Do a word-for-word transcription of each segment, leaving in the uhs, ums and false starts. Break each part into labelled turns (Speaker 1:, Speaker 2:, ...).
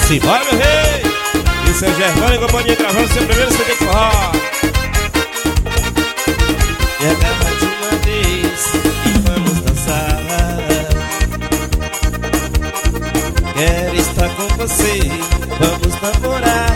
Speaker 1: Simbora, meu rei! E seu Germano e companhia gravando seu primeiro C D de forró.
Speaker 2: E acaba de uma vez e vamos dançar. Quero estar com você, vamos namorar.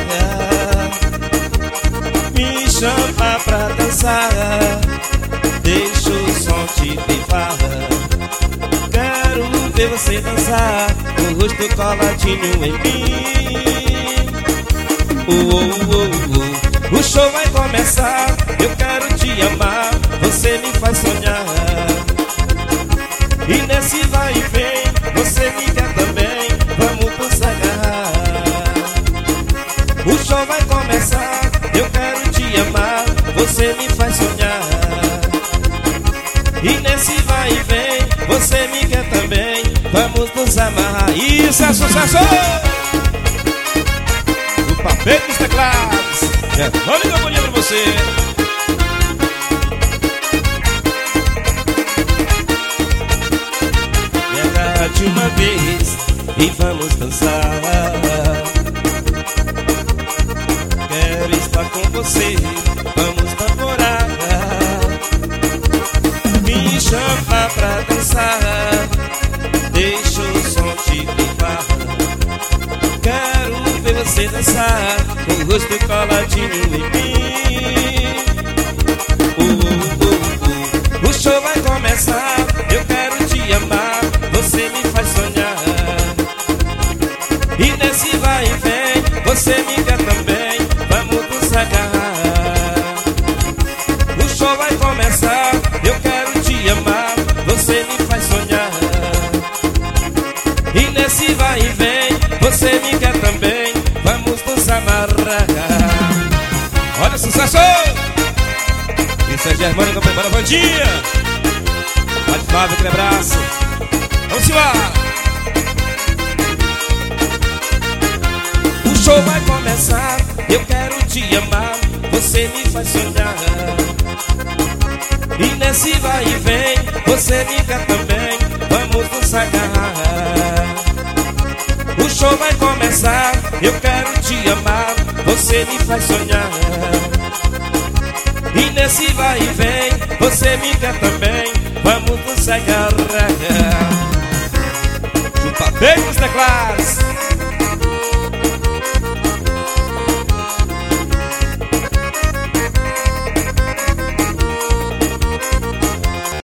Speaker 2: Me chama pra dançar, deixa o som te levar. Quero ver você dançar, o rosto coladinho em mim. Oh, oh, oh, oh. O show vai começar, eu quero te amar, você me faz sonhar. E nesse vai e vem, você me quer também, vamos nos agarrar. O show vai começar, eu quero te amar, você me faz sonhar. E nesse vai e vem, você me quer também, vamos nos amarrar.
Speaker 1: Isso é sucesso! O papel dos teclados, Germano e companhia pra você.
Speaker 2: Pega de uma vez e vamos dançar. Quero estar com você, vamos namorar. Me chama pra dançar, deixa o som te levar. Quero ver você dançar, o rosto coladinho em mim. Oh, oh, oh. O show vai começar, eu quero te amar, você me faz sonhar. E nesse vai e vem, você me quer também, vamos nos agarrar. O show vai começar, eu quero te amar, você me faz sonhar. E nesse vai e vem, você me quer também, vamos nos amarrar.
Speaker 1: Olha o sucesso! Isso é Germano e companhia, bandinha. Pode Fábio, aquele abraço. Vamos embora!
Speaker 2: O show vai começar, eu quero te amar, você me faz sonhar. E nesse vai e vem, você me quer também, vamos nos agarrar. O show vai começar, eu quero te amar, você me faz sonhar. E nesse vai e vem, você me quer também, vamos nos agarrar.
Speaker 1: O papel dos teclados,